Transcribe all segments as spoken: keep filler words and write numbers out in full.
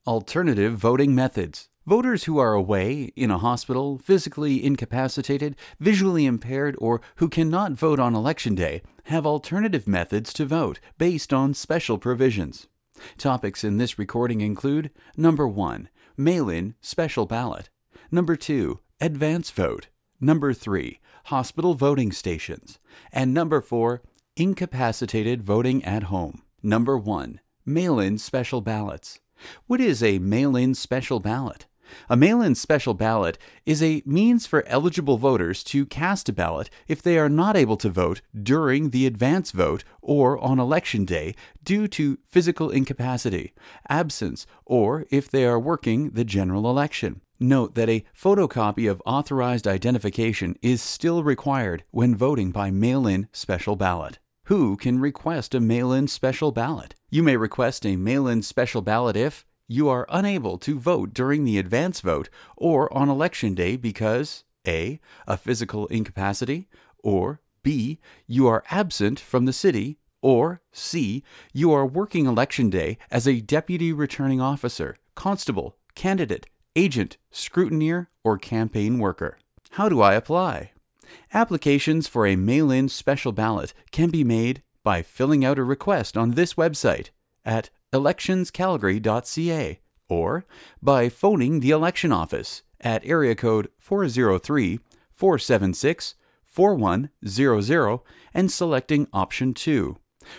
Alternative voting methods. Voters who are away, in a hospital, physically incapacitated, visually impaired, or who cannot vote on Election Day have alternative methods to vote based on special provisions. Topics in this recording include: Number one, mail-in special ballot. Number two, advance vote. Number three, hospital voting stations. And number four, incapacitated voting at home. Number one, mail-in special ballots. What is a mail-in special ballot? A mail-in special ballot is a means for eligible voters to cast a ballot if they are not able to vote during the advance vote or on Election Day due to physical incapacity, absence, or if they are working the general election. Note that a photocopy of authorized identification is still required when voting by mail-in special ballot. Who can request a mail-in special ballot? You may request a mail-in special ballot if you are unable to vote during the advance vote or on Election Day because A. a physical incapacity, or B. you are absent from the city, or C. you are working Election Day as a deputy returning officer, constable, candidate, agent, scrutineer, or campaign worker. How do I apply? Applications for a mail-in special ballot can be made by filling out a request on this website at elections calgary dot c a or by phoning the election office at area code four oh three, four seven six, four one zero zero and selecting option two,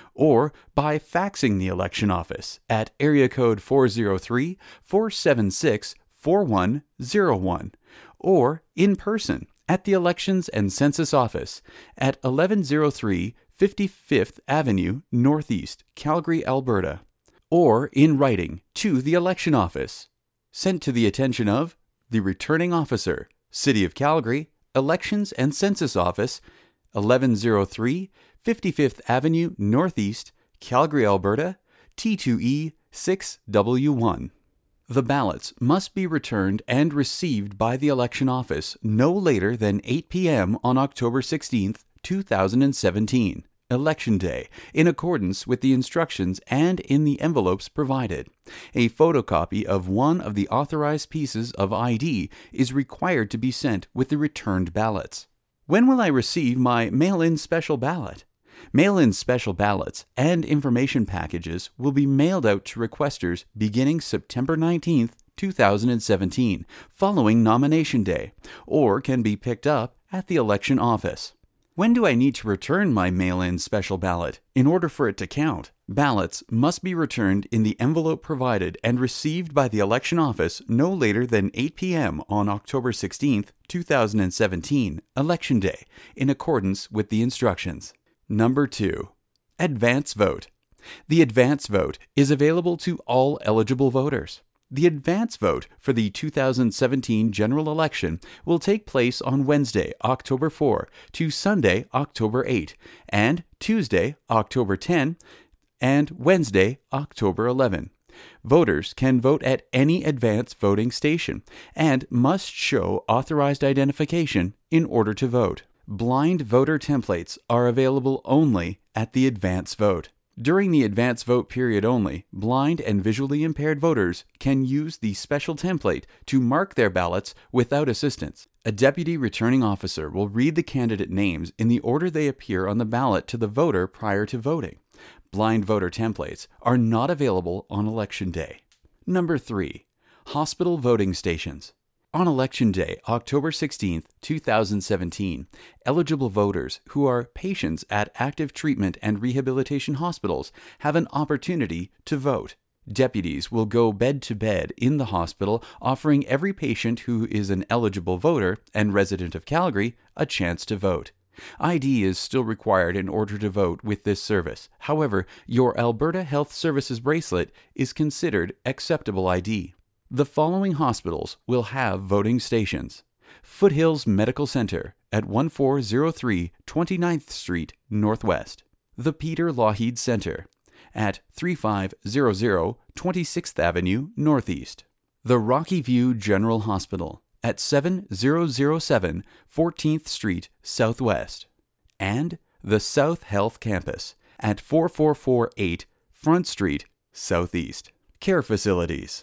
or by faxing the election office at area code four oh three, four seven six, four one zero one, or in person at the Elections and Census Office at eleven oh three fifty-fifth Avenue Northeast, Calgary, Alberta, or in writing to the election office. Sent to the attention of the Returning Officer, City of Calgary, Elections and Census Office, eleven oh three fifty-fifth Avenue Northeast, Calgary, Alberta, T two E six W one. The ballots must be returned and received by the election office no later than eight p.m. on October sixteenth, two thousand seventeen, Election Day, in accordance with the instructions and in the envelopes provided. A photocopy of one of the authorized pieces of I D is required to be sent with the returned ballots. When will I receive my mail-in special ballot? Mail-in special ballots and information packages will be mailed out to requesters beginning September nineteenth, two thousand seventeen, following Nomination Day, or can be picked up at the election office. When do I need to return my mail-in special ballot in order for it to count? Ballots must be returned in the envelope provided and received by the election office no later than eight p.m. on October sixteenth, two thousand seventeen, Election Day, in accordance with the instructions. Number two, advance vote. The advance vote is available to all eligible voters. The advance vote for the two thousand seventeen general election will take place on Wednesday, October fourth, to Sunday, October eighth, and Tuesday, October tenth, and Wednesday, October eleventh. Voters can vote at any advance voting station and must show authorized identification in order to vote. Blind voter templates are available only at the advance vote. During the advance vote period only, blind and visually impaired voters can use the special template to mark their ballots without assistance. A deputy returning officer will read the candidate names in the order they appear on the ballot to the voter prior to voting. Blind voter templates are not available on Election Day. Number three, hospital voting stations. On Election Day, October sixteenth, two thousand seventeen, eligible voters who are patients at active treatment and rehabilitation hospitals have an opportunity to vote. Deputies will go bed to bed in the hospital, offering every patient who is an eligible voter and resident of Calgary a chance to vote. I D is still required in order to vote with this service. However, your Alberta Health Services bracelet is considered acceptable I D. The following hospitals will have voting stations: Foothills Medical Center at fourteen oh three twenty-ninth Street Northwest, the Peter Lougheed Center at thirty-five hundred twenty-sixth Avenue Northeast, the Rocky View General Hospital at seven thousand seven fourteenth Street Southwest, and the South Health Campus at forty-four forty-eight Front Street Southeast. Care facilities: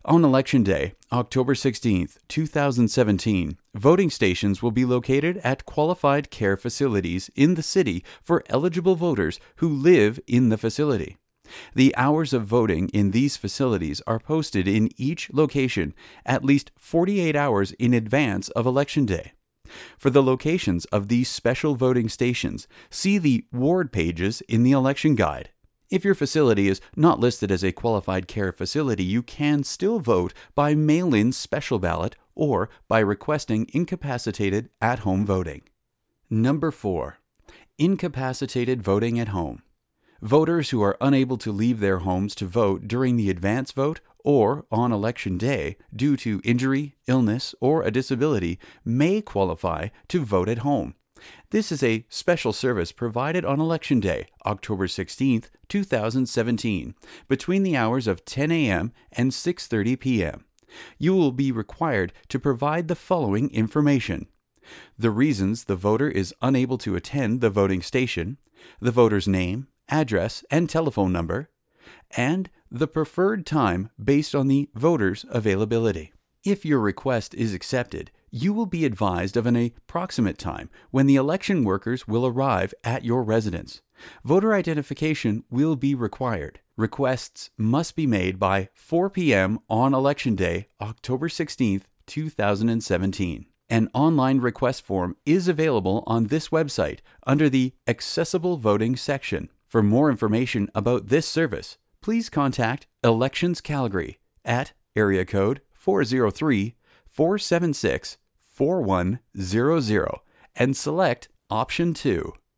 On Election Day, October sixteenth, two thousand seventeen, voting stations will be located at qualified care facilities in the city for eligible voters who live in the facility. The hours of voting in these facilities are posted in each location at least forty-eight hours in advance of Election Day. For the locations of these special voting stations, see the ward pages in the election guide. If your facility is not listed as a qualified care facility, you can still vote by mail-in special ballot or by requesting incapacitated at-home voting. Number four. Incapacitated voting at home. Voters who are unable to leave their homes to vote during the advance vote or on Election Day due to injury, illness, or a disability may qualify to vote at home. This is a special service provided on Election Day, October sixteenth, two thousand seventeen, between the hours of ten a.m. and six thirty p.m. You will be required to provide the following information: the reasons the voter is unable to attend the voting station, the voter's name, address, and telephone number, and the preferred time based on the voter's availability. If your request is accepted, you will be advised of an approximate time when the election workers will arrive at your residence. Voter identification will be required. Requests must be made by four p.m. on Election Day, October sixteenth, two thousand seventeen. An online request form is available on this website under the Accessible Voting section. For more information about this service, please contact Elections Calgary at area code four zero three, four seven six, four one zero zero and select option two.